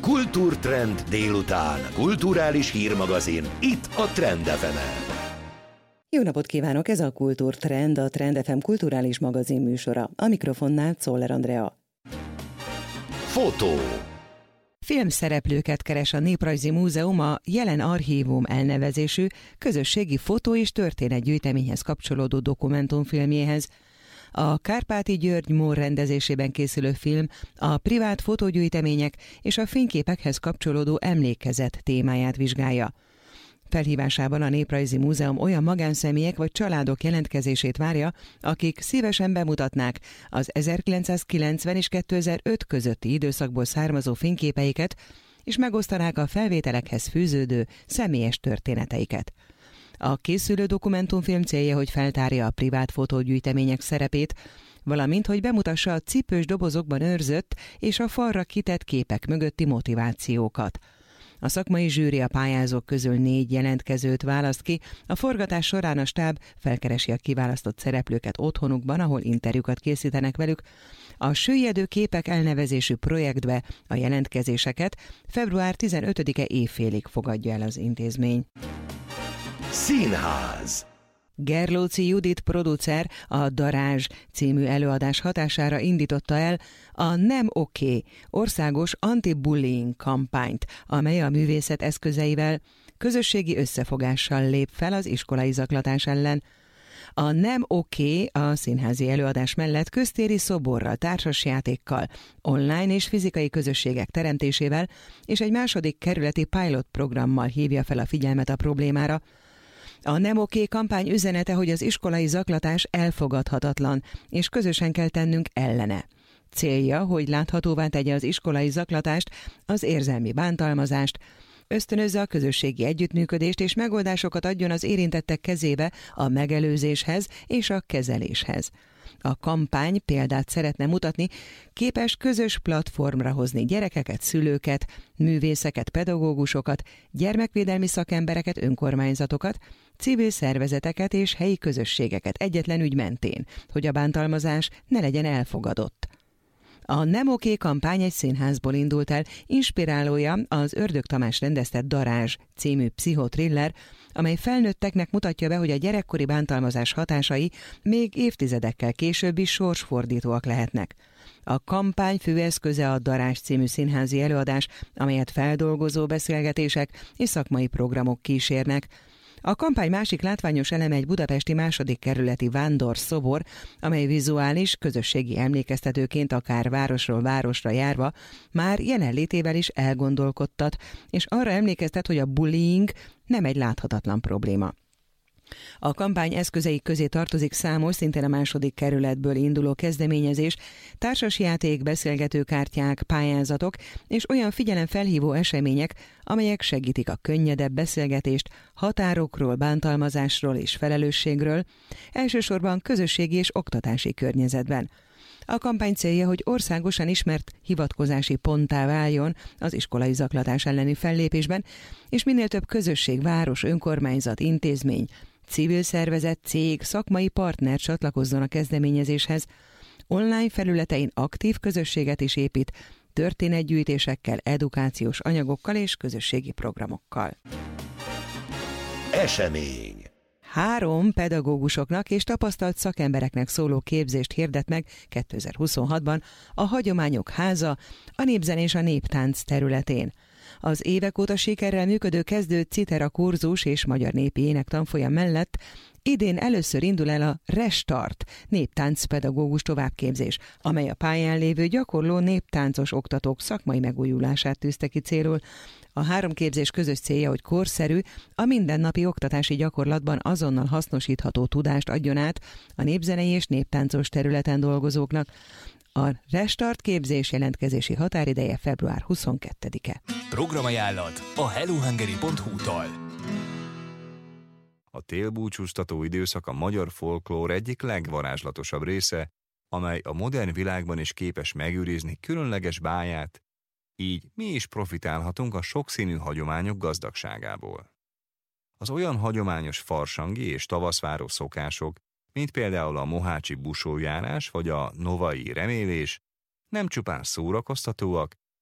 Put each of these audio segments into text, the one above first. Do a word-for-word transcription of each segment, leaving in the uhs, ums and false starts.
Kultúrtrend délután. Kulturális hírmagazin. Itt a Trend ef emen. Jó napot kívánok! Ez a Kultúrtrend, a Trend ef em kulturális magazin műsora. A mikrofonnál Czoller Andrea. Fotó. Filmszereplőket keres a Néprajzi Múzeum a Jelen Archívum elnevezésű közösségi fotó- és történetgyűjteményhez kapcsolódó dokumentumfilmjéhez. A Kárpáti György Mór rendezésében készülő film a privát fotógyűjtemények és a fényképekhez kapcsolódó emlékezet témáját vizsgálja. Felhívásában a Néprajzi Múzeum olyan magánszemélyek vagy családok jelentkezését várja, akik szívesen bemutatnák az ezerkilencszázkilencven és kétezer-öt közötti időszakból származó fényképeiket, és megosztanák a felvételekhez fűződő személyes történeteiket. A készülő dokumentumfilm célja, hogy feltárja a privát fotógyűjtemények szerepét, valamint, hogy bemutassa a cipős dobozokban őrzött és a falra kitett képek mögötti motivációkat. A szakmai zsűri a pályázók közül négy jelentkezőt választ ki, a forgatás során a stáb felkeresi a kiválasztott szereplőket otthonukban, ahol interjúkat készítenek velük. A Süllyedő képek elnevezésű projektbe a jelentkezéseket február tizenötödike éjfélig fogadja el az intézmény. Színház. Gerlóci Judit producer a Darázs című előadás hatására indította el a Nem oké országos anti-bullying kampányt, amely a művészet eszközeivel, közösségi összefogással lép fel az iskolai zaklatás ellen. A Nem oké a színházi előadás mellett köztéri szoborral, társasjátékkal, online és fizikai közösségek teremtésével és egy második kerületi pilot programmal hívja fel a figyelmet a problémára. A Nem oké kampány üzenete, hogy az iskolai zaklatás elfogadhatatlan, és közösen kell tennünk ellene. Célja, hogy láthatóvá tegye az iskolai zaklatást, az érzelmi bántalmazást, ösztönözze a közösségi együttműködést és megoldásokat adjon az érintettek kezébe a megelőzéshez és a kezeléshez. A kampány példát szeretne mutatni, képes közös platformra hozni gyerekeket, szülőket, művészeket, pedagógusokat, gyermekvédelmi szakembereket, önkormányzatokat, civil szervezeteket és helyi közösségeket egyetlen ügy mentén, hogy a bántalmazás ne legyen elfogadott. A Nem oké kampány egy színházból indult el, inspirálója az Ördög Tamás rendezte Darázs című pszichotriller, amely felnőtteknek mutatja be, hogy a gyerekkori bántalmazás hatásai még évtizedekkel később is sorsfordítóak lehetnek. A kampány fő eszköze a Darázs című színházi előadás, amelyet feldolgozó beszélgetések és szakmai programok kísérnek. A kampány másik látványos eleme egy budapesti második kerületi vándorszobor, amely vizuális, közösségi emlékeztetőként akár városról városra járva már jelenlétével is elgondolkodtat, és arra emlékeztet, hogy a bullying nem egy láthatatlan probléma. A kampány eszközei közé tartozik számos, szintén a második kerületből induló kezdeményezés, társasjáték, beszélgetőkártyák, pályázatok és olyan figyelemfelhívó események, amelyek segítik a könnyedebb beszélgetést határokról, bántalmazásról és felelősségről, elsősorban közösségi és oktatási környezetben. A kampány célja, hogy országosan ismert hivatkozási ponttá váljon az iskolai zaklatás elleni fellépésben, és minél több közösség, város, önkormányzat, intézmény, civil szervezet, cég, szakmai partner csatlakozzon a kezdeményezéshez. Online felületein aktív közösséget is épít, történetgyűjtésekkel, edukációs anyagokkal és közösségi programokkal. Esemény. Három pedagógusoknak és tapasztalt szakembereknek szóló képzést hirdet meg kétezer-huszonhatban a Hagyományok Háza, a népzene és a néptánc területén. Az évek óta sikerrel működő kezdő citera kurzus és magyar népi ének tanfolyam mellett idén először indul el a Restart néptáncpedagógus továbbképzés, amely a pályán lévő gyakorló néptáncos oktatók szakmai megújulását tűzte ki célul. A három képzés közös célja, hogy korszerű, a mindennapi oktatási gyakorlatban azonnal hasznosítható tudást adjon át a népzenei és néptáncos területen dolgozóknak. A Restart képzés jelentkezési határideje február huszonkettedike. Programajánlat a hellohungary pont hu-tól. A télbúcsúztató időszak a magyar folklór egyik legvarázslatosabb része, amely a modern világban is képes megőrizni különleges báját, így mi is profitálhatunk a sokszínű hagyományok gazdagságából. Az olyan hagyományos farsangi és tavaszváró szokások, mint például a mohácsi busójárás vagy a novai remélés, nem csupán szórakoztatóak,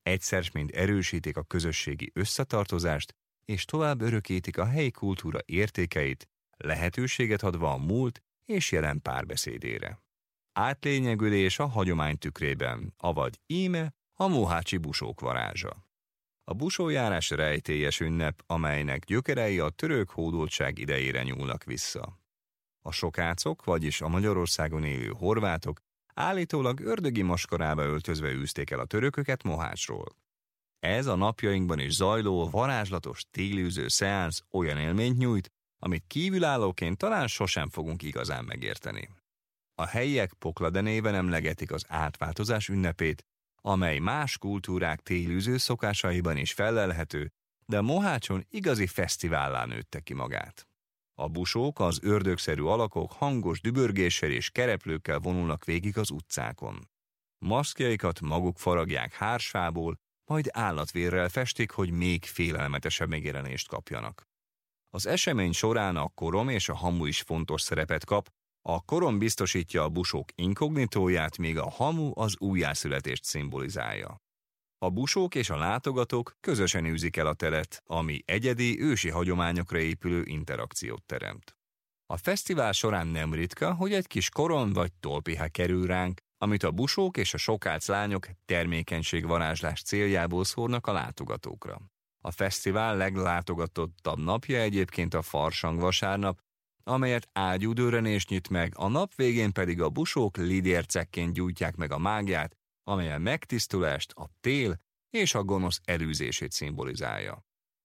Egyszer mind erősítik a közösségi összetartozást, és tovább örökítik a helyi kultúra értékeit, lehetőséget adva a múlt és jelen párbeszédére. Átlényegülés a hagyomány tükrében, avagy íme a mohácsi busók varázsa. A busójárás rejtélyes ünnep, amelynek gyökerei a török hódoltság idejére nyúlnak vissza. A sokácok, vagyis a Magyarországon élő horvátok állítólag ördögi maskarába öltözve űzték el a törököket Mohácsról. Ez a napjainkban is zajló, varázslatos télűző szeánsz olyan élményt nyújt, amit kívülállóként talán sosem fogunk igazán megérteni. A helyiek Poklade néven emlegetik az átváltozás ünnepét, amely más kultúrák télűző szokásaiban is fellelhető, de Mohácson igazi fesztivállá nőtte ki magát. A busók, az ördögszerű alakok hangos dübörgéssel és kereplőkkel vonulnak végig az utcákon. Maszkjaikat maguk faragják hársfából, majd állatvérrel festik, hogy még félelmetesebb megjelenést kapjanak. Az esemény során a korom és a hamu is fontos szerepet kap, a korom biztosítja a busók inkognitóját, míg a hamu az újjászületést szimbolizálja. A busók és a látogatók közösen űzik el a telet, ami egyedi, ősi hagyományokra épülő interakciót teremt. A fesztivál során nem ritka, hogy egy kis koron vagy tolpiha kerül ránk, amit a busók és a sokác lányok termékenységvarázslás céljából szórnak a látogatókra. A fesztivál leglátogatottabb napja egyébként a farsang vasárnap, amelyet ágyúdőrenés nyit meg, a nap végén pedig a busók lidércekként gyújtják meg a mágiát, amely a megtisztulást, a tél és a gonosz elűzését szimbolizálja.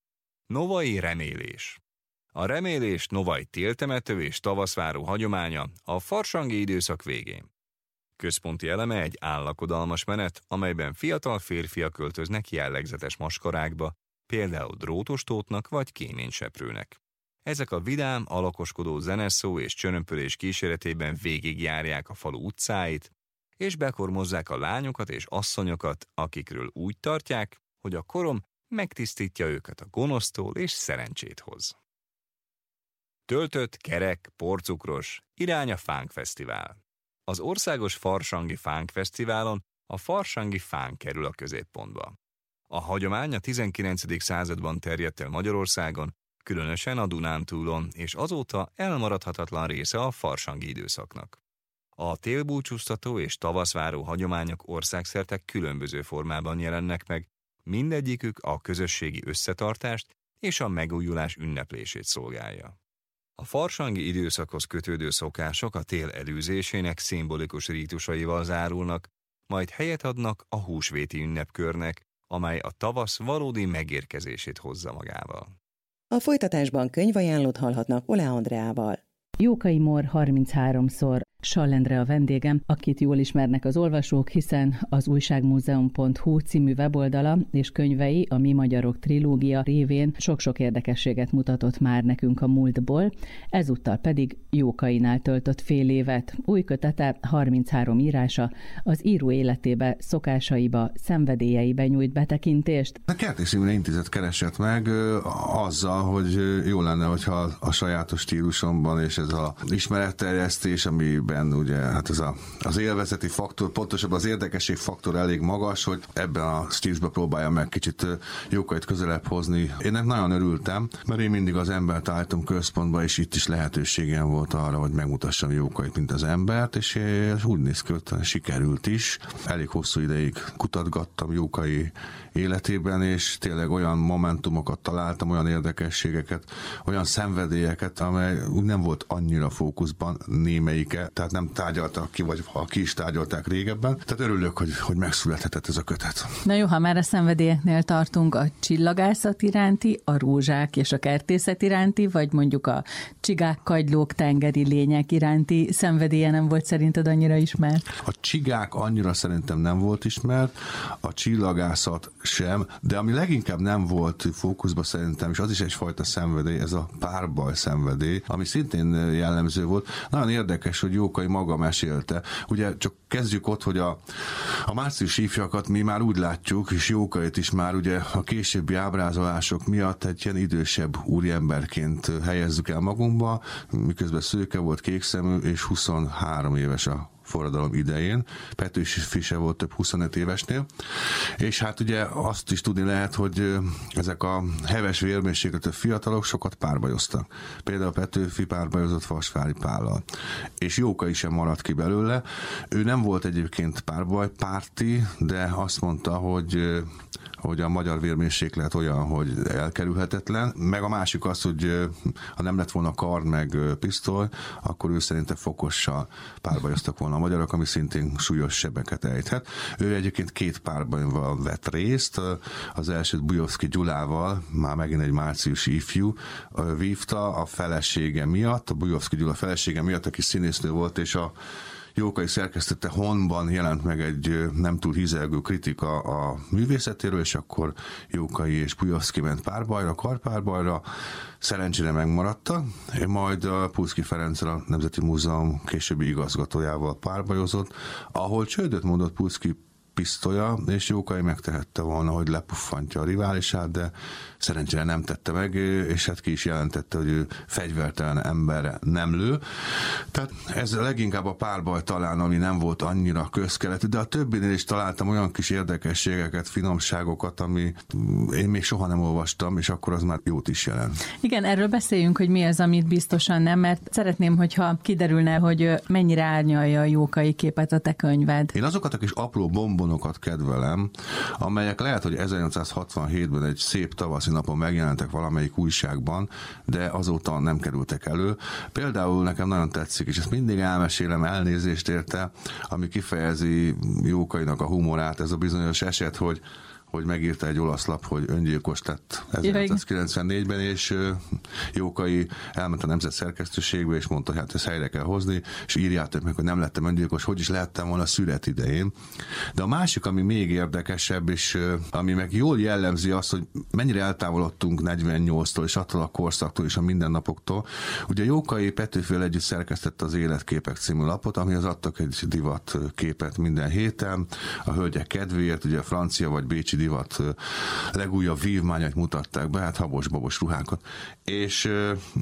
Novai remélés. A remélés novai téltemető és tavaszváró hagyománya a farsangi időszak végén. Központi eleme egy állakodalmas menet, amelyben fiatal férfiak költöznek jellegzetes maskarákba, például drótostótnak vagy kéményseprőnek. Ezek a vidám, alakoskodó zeneszó és csörömpölés kíséretében végigjárják a falu utcáit, és bekormozzák a lányokat és asszonyokat, akikről úgy tartják, hogy a korom megtisztítja őket a gonosztól és szerencsét hoz. Töltött, kerek, porcukros, irány a fánkfesztivál. Az országos farsangi fánkfesztiválon a farsangi fánk kerül a középpontba. A hagyomány a tizenkilencedik században terjedt el Magyarországon, különösen a Dunántúlon, és azóta elmaradhatatlan része a farsangi időszaknak. A télbúcsúztató és tavaszváró hagyományok országszerte különböző formában jelennek meg, mindegyikük a közösségi összetartást és a megújulás ünneplését szolgálja. A farsangi időszakhoz kötődő szokások a tél elűzésének szimbolikus rítusaival zárulnak, majd helyet adnak a húsvéti ünnepkörnek, amely a tavasz valódi megérkezését hozza magával. A folytatásban könyvajánlót hallhatnak Olá Andreával. Jókai Mór harmincháromszor Sallendre a vendégem, akit jól ismernek az olvasók, hiszen az újságmúzeum pont hu című weboldala és könyvei a Mi Magyarok trilógia révén sok-sok érdekességet mutatott már nekünk a múltból, ezúttal pedig Jókainál töltött fél évet. Új kötete, harminchárom írása, az író életébe, szokásaiba, szenvedélyeibe nyújt betekintést. A Kertész Imre Intézet keresett meg ö, azzal, hogy jó lenne, hogyha a sajátos stílusomban és ez az ismeretterjesztés, ami ben ugye hát ez a, az élvezeti faktor, pontosabban az érdekesség faktor elég magas, hogy ebben a stílusban próbálja meg kicsit Jókait közelebb hozni. Én nagyon örültem, mert én mindig az embert állítom központba, és itt is lehetőségem volt arra, hogy megmutassam Jókait, mint az embert, és ez úgy néz ki, hogy sikerült is. Elég hosszú ideig kutatgattam Jókai életében, és tényleg olyan momentumokat találtam, olyan érdekességeket, olyan szenvedélyeket, amely úgy nem volt annyira fókuszban némelyike, tehát nem tárgyaltak ki, vagy ha ki is tárgyalták régebben. Tehát örülök, hogy, hogy megszülethetett ez a kötet. Na jó, ha már a szenvedélyeknél tartunk, a csillagászat iránti, a rózsák és a kertészet iránti, vagy mondjuk a csigák, kagylók, tengeri lények iránti szenvedélye nem volt szerinted annyira ismert? A csigák annyira szerintem nem volt ismert, a csillagászat sem, de ami leginkább nem volt fókuszban szerintem, és az is egyfajta szenvedély, ez a párbaj szenvedély, ami szintén jellemző volt. Nagyon érdekes, hogy Jókai maga mesélte. Ugye csak kezdjük ott, hogy a, a március ifjakat mi már úgy látjuk, és Jókait is már ugye a későbbi ábrázolások miatt egy ilyen idősebb úriemberként helyezzük el magunkba, miközben szőke volt, kékszemű, és huszonhárom éves a forradalom idején. Petőfi se volt több huszonöt évesnél, és hát ugye azt is tudni lehet, hogy ezek a heves vérmérsékletű fiatalok sokat párbajoztak. Például Petőfi párbajozott Vasvári Pállal, és Jókai sem maradt ki belőle. Ő nem volt egyébként párbajpárti, de azt mondta, hogy hogy a magyar vérmérséklet olyan, hogy elkerülhetetlen, meg a másik az, hogy ha nem lett volna kard meg pisztoly, akkor ő szerinte fokossal párbajoztak volna a magyarok, ami szintén súlyos sebeket ejthet. Ő egyébként két párbajban vett részt, az elsőt Bujovszki Gyulával, már megint egy márciusi ifjú, vívta a felesége miatt, a Bujovszki Gyula felesége miatt, aki színésznő volt, és a Jókai szerkesztette Honban jelent meg egy nem túl hízelgő kritika a művészetéről, és akkor Jókai és Bujovszki ment párbajra, karpárbajra, szerencsére megmaradtak, majd a Pulszky Ferenccel, a Nemzeti Múzeum későbbi igazgatójával párbajozott, ahol csődöt mondott Pulszky pisztolya, és Jókai megtehette volna, hogy lepuffantja a riválisát, de szerencsére nem tette meg, és hát ki is jelentette, hogy ő fegyvertelen emberre nem lő. Tehát ez leginkább a párbaj talán, ami nem volt annyira közkeletű, de a többinél is találtam olyan kis érdekességeket, finomságokat, ami én még soha nem olvastam, és akkor az már jót is jelent. Igen, erről beszéljünk, hogy mi az, amit biztosan nem, mert szeretném, hogyha kiderülne, hogy mennyire árnyalja a Jókai képet a te könyved. Én azokat a kis apró bombonokat kedvelem, amelyek lehet, hogy ezernyolcszázhatvanhétben egy szép tavaszi napon megjelentek valamelyik újságban, de azóta nem kerültek elő. Például nekem nagyon tetszik, és ezt mindig elmesélem, elnézést érte, ami kifejezi Jókainak a humorát, ez a bizonyos eset, hogy hogy megírta egy olasz lap, hogy öngyilkos lett ezernyolcszázkilencvennégyben, és Jókai elment a Nemzet szerkesztőségbe, és mondta, hogy hát ezt helyre kell hozni, és írjátok meg, hogy nem lettem öngyilkos, hogy is lehettem volna szület idején. De a másik, ami még érdekesebb, és ami meg jól jellemzi azt, hogy mennyire eltávolodtunk negyvennyolctól, és attól a korszaktól, és a mindennapoktól. Ugye Jókai Petőfivel együtt szerkesztette az Életképek című lapot, amihez adtak egy divat képet minden héten, a hölgyek kedvéért, ugye a francia vagy bécsi divat legújabb vívmányait mutatták be, hát habos-babos ruhákat. És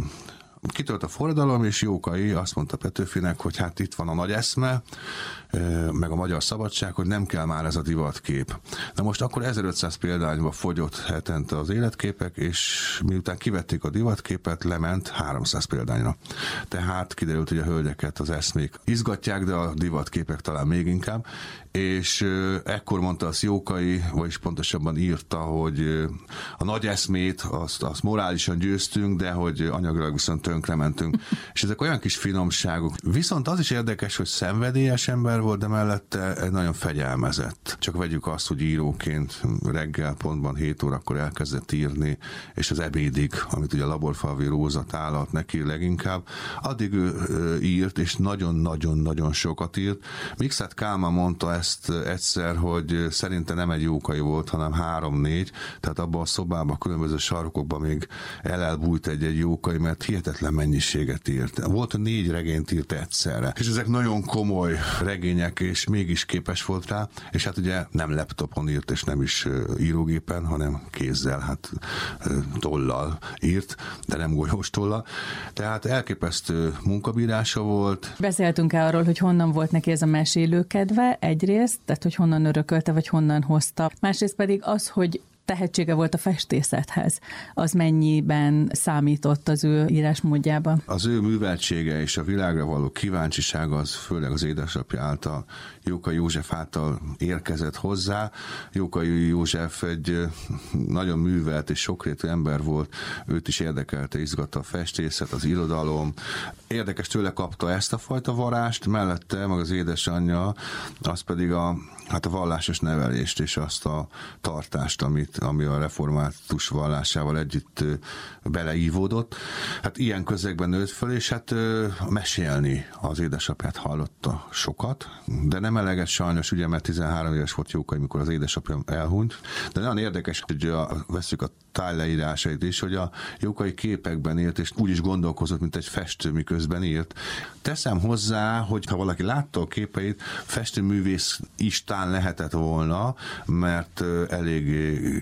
kitölt a forradalom, és Jókai azt mondta Petőfinek, hogy hát itt van a nagy eszme, meg a magyar szabadság, hogy nem kell már ez a divatkép. Na most akkor ezerötszáz példányba fogyott hetente az Életképek, és miután kivették a divatképet, lement háromszáz példányra. Tehát kiderült, hogy a hölgyeket az eszmék izgatják, de a divatképek talán még inkább, és ekkor mondta azt Jókai, vagyis pontosabban írta, hogy a nagy eszmét, azt, azt morálisan győztünk, de hogy anyagilag viszont tönkrementünk. És ezek olyan kis finomságok. Viszont az is érdekes, hogy szenvedélyes ember volt, de mellette egy nagyon fegyelmezett. Csak vegyük azt, hogy íróként reggel pontban hét órakor elkezdett írni, és az ebédig, amit ugye a Laborfalvi Róza tálat neki leginkább, addig ő írt, és nagyon-nagyon-nagyon sokat írt. Mikszáth Kálmán mondta ezt egyszer, hogy szerinte nem egy Jókai volt, hanem három-négy, tehát abban a szobában, különböző sarkokban még elelbújt egy-egy Jókai, mert hihetetlen mennyiséget írt. Volt, hogy négy regényt írt egyszerre. És ezek nagyon komoly regények, és mégis képes volt rá, és hát ugye nem laptopon írt, és nem is írógépen, hanem kézzel, hát tollal írt, de nem golyós tollal. Tehát elképesztő munkabírása volt. Beszéltünk arról, hogy honnan volt neki ez a mesélőkedve egyrészt, tehát hogy honnan örökölte, vagy honnan hozta. Másrészt pedig az, hogy tehetsége volt a festészethez. Az mennyiben számított az ő írásmódjában? Az ő műveltsége és a világra való kíváncsisága az főleg az édesapja által, Jókai József által érkezett hozzá. Jókai József egy nagyon művelt és sokrétű ember volt, őt is érdekelte, izgatta a festészet, az irodalom. Érdekes, tőle kapta ezt a fajta varást, mellette meg az édesanyja, az pedig a, hát a vallásos nevelést és azt a tartást, amit, ami a református vallásával együtt beleívódott. Hát ilyen közegben nőtt föl, és hát mesélni az édesapját hallotta sokat, de nem eleget sajnos, ugye, mert tizenhárom éves volt Jókai, mikor az édesapja elhunyt. De nagyon érdekes, hogy a, veszük a tájleírásait is, hogy a Jókai képekben élt, és úgy is gondolkozott, mint egy festő, miközben írt. Teszem hozzá, hogy ha valaki látta a képeit, festőművész istán lehetett volna, mert elég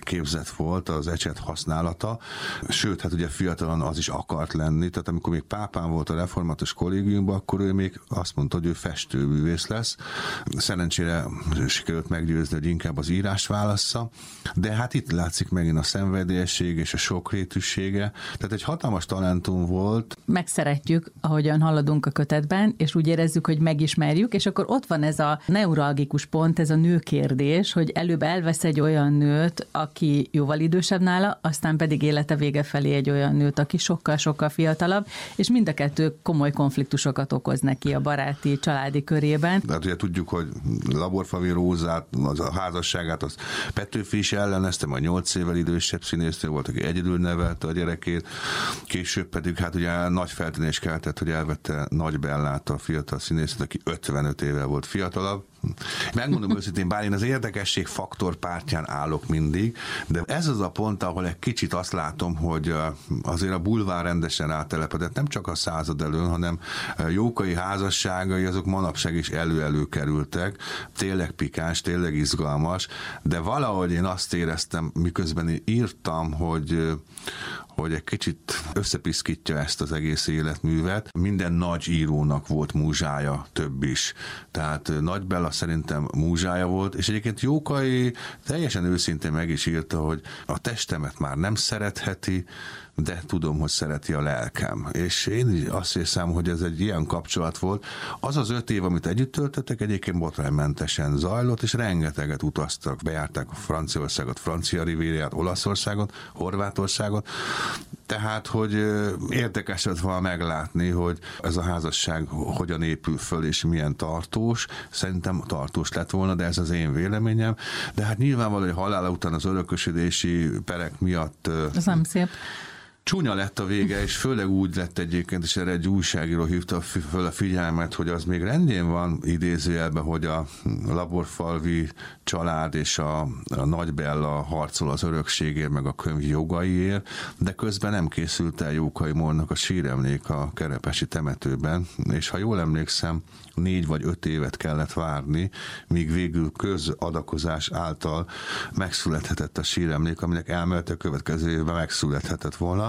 képzett volt az ecset használata, sőt, hát ugye fiatalon az is akart lenni, tehát amikor még pápán volt a református kollégiumban, akkor ő még azt mondta, hogy ő festőművész lesz. Szerencsére sikerült meggyőzni, hogy inkább az írás válassza, de hát itt látszik megint a szenvedélyesség és a sokrétűsége, tehát egy hatalmas talentum volt. Megszeretjük, ahogyan haladunk a kötetben, és úgy érezzük, hogy megismerjük, és akkor ott van ez a neuralgikus pont, ez a nőkérdés, hogy előbb elvesz egy olyan nőt, aki jóval idősebb nála, aztán pedig élete vége felé egy olyan nőt, aki sokkal-sokkal fiatalabb, és mind a kettő komoly konfliktusokat okoz neki a baráti, családi körében. Hát ugye tudjuk, hogy Laborfavi Rózát, az a házasságát, az Petőfi is ellenezte, majd nyolc évvel idősebb színésznő volt, aki egyedül nevelte a gyerekét, később pedig hát ugye nagy feltűnés keltett, hogy elvette Nagy Bellát, a fiatal színésznőt, aki ötvenöt éve volt fiatalabb. Megmondom őszintén, bár én az érdekesség faktor pártján állok mindig, de ez az a pont, ahol egy kicsit azt látom, hogy azért a bulvár rendesen áttelepedett, nem csak a század előn, hanem Jókai házasságai azok manapság is elő-elő kerültek, tényleg pikáns, tényleg izgalmas, de valahogy én azt éreztem, miközben írtam, hogy hogy egy kicsit összepiszkítja ezt az egész életművet. Minden nagy írónak volt múzsája, több is. Tehát Nagy Bella szerintem múzsája volt, és egyébként Jókai teljesen őszintén meg is írta, hogy a testemet már nem szeretheti, de tudom, hogy szereti a lelkem. És én azt hiszem, hogy ez egy ilyen kapcsolat volt. Az az öt év, amit együtt töltöttek, egyébként botránymentesen zajlott, és rengeteget utaztak, bejárták a Franciaországot, Francia Rivériát, Olaszországot, Horvátországot. Tehát, hogy érdekes lett volna meglátni, hogy ez a házasság hogyan épül föl, és milyen tartós. Szerintem tartós lett volna, de ez az én véleményem. De hát nyilvánvaló, hogy halála után az örökösödési perek miatt... Ez nem szép. Csúnya lett a vége, és főleg úgy lett egyébként, és erre egy újságíró hívta föl a figyelmet, hogy az még rendjén van idézőjelben, hogy a Laborfalvi család és a, a Nagy Bella harcol az örökségért, meg a könyv jogaiért, de közben nem készült el Jókai Mornak a síremlék a kerepesi temetőben, és ha jól emlékszem, négy vagy öt évet kellett várni, míg végül közadakozás által megszülethetett a síremlék, aminek elmélet a következő évben megszülethetett volna.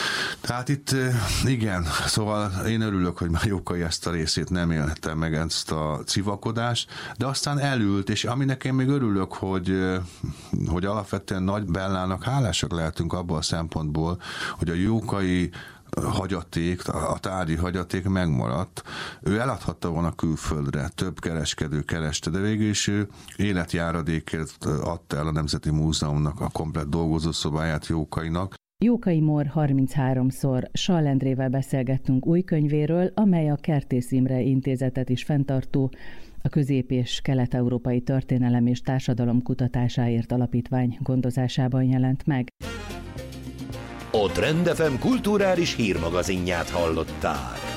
Tehát itt igen, szóval én örülök, hogy már Jókai ezt a részét nem élhette meg, ezt a civakodást, de aztán elült, és aminek én még örülök, hogy, hogy alapvetően Nagy Bellának hálásak lehetünk abból a szempontból, hogy a Jókai hagyaték, a tárgyi hagyaték megmaradt. Ő eladhatta volna külföldre, több kereskedő kereste, de végül is ő életjáradékért adta el a Nemzeti Múzeumnak a komplett dolgozószobáját Jókainak. Jókai Mór harmincháromszor Sall Endrével beszélgettünk új könyvéről, amely a Kertész Imre Intézetet is fenntartó, a Közép- és Kelet-Európai Történelem és Társadalom Kutatásáért Alapítvány gondozásában jelent meg. A Trend ef em kulturális hírmagazinját hallottál.